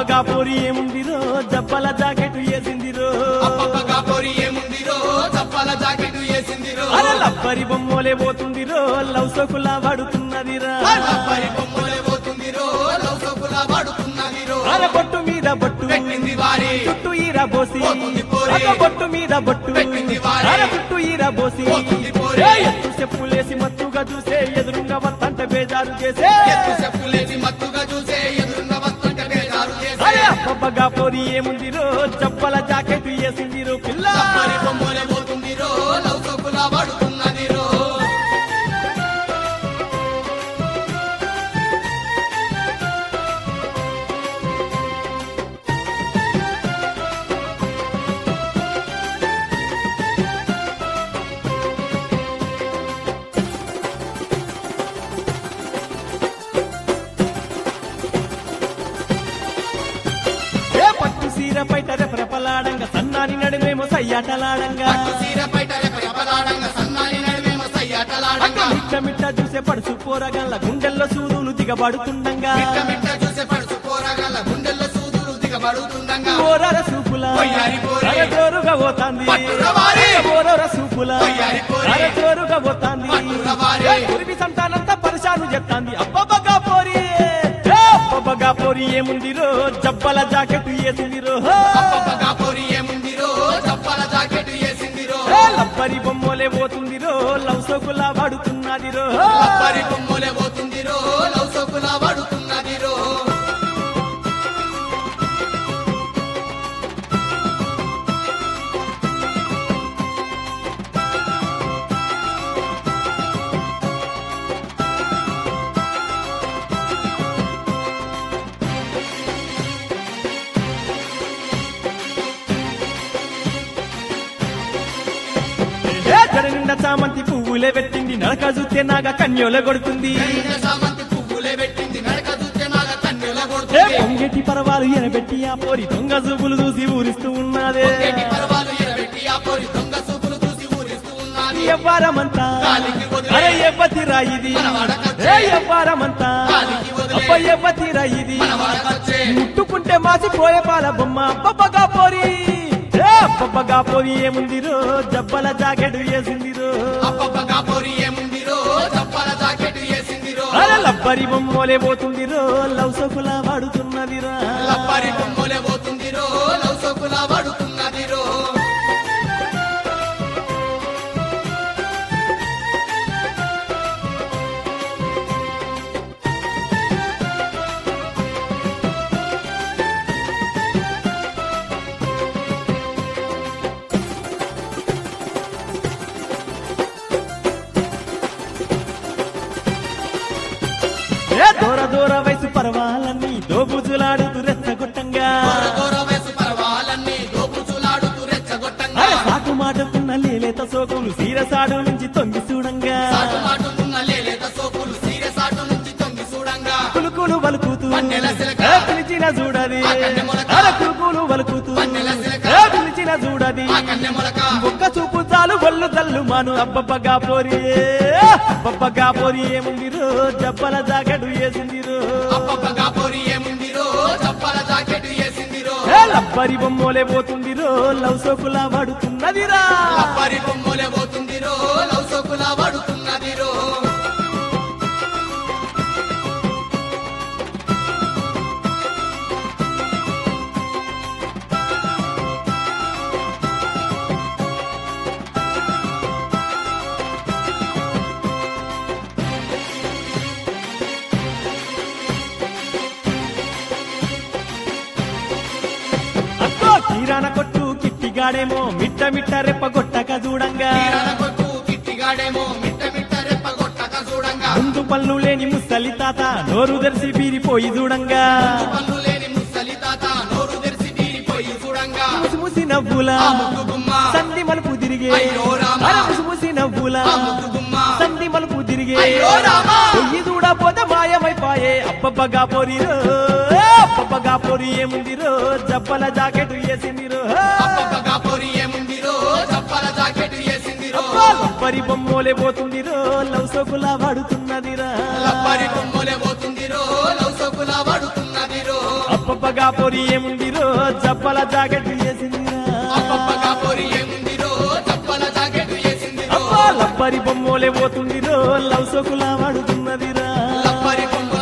అబ్బబ్బగా పోరి ఏముందిరో జబ్బల జాకెట్ వేసిందిరో అబ్బబ్బగా పోరి ఏముందిరో జబ్బల జాకెట్ వేసిందిరో అరే లబ్బరి బొమ్మలే పోతుందిరో లవ్ సోకులా పడుతున్నదిరా లబ్బరి బొమ్మలే పోతుందిరో లవ్ సోకులా పడుతున్నదిరో అరే బొట్టు మీద బొట్టు పెట్టింది వారి చుట్టూ ఈరా బోసి పోతుంది పోరి బొట్టు మీద బొట్టు పెట్టింది వారి అరే చుట్టూ ఈరా బోసి పోతుంది పోరి ఎత్తు చెప్పులేసి మత్తుగా చూసే ఎదురుంగా వత్తంటే బేజారు చేసే ఎత్తు చెప్పులేసి మత్తుగా చూసే ఎదురుంగా వస్తుంటే బేజారు చేసే అరే అబ్బబ్బగా పోరి ఏముందిరో జబ్బల జాకెట్ వేసిందిరో పిల్ల లబ్బరి బొమ్మలే పోతుందిరో లవ్ సోకులా పడుతున్నదిరో పట్టు సీర పైట రెపరెపలాడంగా సన్నాని నడుమేమో సయ్యాటలాడంగా సీర బయట రెపరెపలాడంగా సన్నాని నడుమేమో సయ్యాటలాడంగా మిట్ట మిట్ట చూసే పడుచు పోరగల్ల గుండెల్లో సూదులు దిగబడుతుండంగా మిట్ట మిట్ట చూసే పడుచు పోరగాళ్ళ గుండెల్లో సూదులు దిగబడుతుండగా ఓరర సూపుల పొయ్యారి పోరి. అర జోరుగా పోతాంది పట్టుల వారి. ఓరర సూపుల పొయ్యారి పోరి. అర జోరుగా పోతాంది పట్టుల వారి. కురివి సంతానంతా పరిశాను చెప్తాంది అబ్బబ్బగా పోరి అబ్బబ్బగా పోరి ఏముందిరో జబ్బల జాకెట్ వేసిందిరో అబ్బబ్బగా పోరి ఏముందిరో జబ్బల జాకెట్ వేసిందిరో లబ్బరి బొమ్మలే పోతుందిరో లవ్ సోకులా పడుతున్నదిరో లబ్బరి బొమ్మలే పోతుందిరో లవ్ సోకులా పడుతున్నదిరో జడ నిండా చామంతి పువ్వులే పెట్టింది నడక చూస్తే నాగా కన్యోల కొడుతుంది కైన సామంతి పువ్వులే పెట్టింది నడక చూస్తే నాగ కన్నెల ఏ కొడుతుంది పొంగెటి పరవాలు ఎనబెట్టి ఆ పోరి దొంగ చూపులు చూసి ఊరిస్తూ ఉన్నదే పొంగేటి పర్వాలు ఎరబెట్టి ఆ పోరి దొంగ సూపులు చూసి ఊరిస్తూ ఉన్నది ఎవ్వారమంతా గాలికి వదిలే. అరే ఎవ్వతిరా ఇది మన వాడకొచ్చే. ఏ ఎవ్వారమంతా గాలికి వదిలే. అబ్బ ఎవ్వతిరా ఇది మన వాడకొచ్చే. ముట్టుకుంటే మాసిపోయే పాల బొమ్మ అబ్బబ్బగా పోరి ఏ అబ్బబ్బగా పోరి ఏముందిరో జబ్బల జాకెట్ వేసిందిరో అబ్బబ్బగా పోరి ఏముందిరో జబ్బల జాకెట్ వేసిందిరో అరే లబ్బరి బొమ్మలే పోతుందిరో లవ్ సోకులా వాడుతున్నదిరా లబ్బరి బొమ్మలే పోతుందిరో లవ్ సోకులా పడుతున్నదిరో ఏ దూర దూర వయసు పర్వాలన్నీ దోబుజులాడుతూ రెచ్చగొట్టంగా దూర దూర వయసు పర్వాలన్నీ దోపుచులాడుతూ రెచ్చగొట్టంగా అరే సాకు మాటకున్న లేలేత సోకులు సీరసాడు నుంచి తొంగి చూడంగా సాటు మాటుకున్న లేలేత సోకులు సీరసాటు నుంచి తొంగి చూడంగా కులుకులు వలుకుతూ పన్నెల సిలక. ఏ పిలిచిన చూడది ఆ కన్నె మొలక. అరే కులుకులు వలుకుతూ పన్నెల సిలక. ఏ పిలిచిన చూడది ఆ కన్నె మొలక ఒక్క చూపు చాలు ఒళ్ళు జల్లు మాను అబ్బబ్బగా పోరి అబ్బబ్బగా పోరి ఏముందిరో జబ్బల జాకెట్ వేసిందిరో అబ్బబ్బగా పోరి ఏముందిరో జబ్బల జాకెట్ వేసిందిరో ఏ లబ్బరి బొమ్మలే పోతుందిరో లవ్ సోకులా పడుతున్నదిరా లబ్బరి బొమ్మలే పోతుందిరో లవ్ సోకులా పడుతున్నదిరో అక్కో కిరాణా కొట్టు కిట్టిగాడేమో మిట్ట మిట్ట రెప్ప కొట్టక చూడంగా తీరాల కొట్టు కిట్టిగాడేమో మిట్ట మిట్ట రెప్పగొట్టక చూడంగా ముందు పళ్ళు లేని ముసలి తాత నోరు తెరిసి బీరిపోయి చూడంగా పళ్ళు లేని ముసలి తాత నోరు తెరిచి తీరిపోయి చూడంగా ముసిముసి నవ్వుల ఆ ముగ్గు గుమ్మ సంధి మలుపు తిరిగే అయ్యో రామ. అరే ముసిముసి నవ్వుల ఆ ముగ్గు గుమ్మ సంధి మలుపు తిరిగే అయ్యో రామ. పొయ్యి చూడపోతే మాయమైపాయే అబ్బబ్బగా పోరిరో అబ్బబ్బగా పోరి ఏముందిరో జబ్బల జాకెట్ వేసిందిరో అబ్బబ్బగా పోరి ఏముందిరో జబ్బల జాకెట్ వేసిందిరో లబ్బరి బొమ్మలే పోతుందిరో లవ్ సోకులా వాడుతున్నదిరా లబ్బరి బొమ్మలే పోతుందిరో లవ్ సోకులా పడుతున్నదిరో అబ్బబ్బ అబ్బబ్బగా పోరి ఏముందిరో జబ్బల జాకెట్ వేసిందిరా అబ్బబ్బగా పోరి ఏముందిరో చప్పల జాకెట్ వేసిందిరో అబ్బా లబ్బరి బొమ్మోలే పోతుందిరో లవ్ సోకులా వాడుతున్నదిరా లబ్బరి బొమ్మ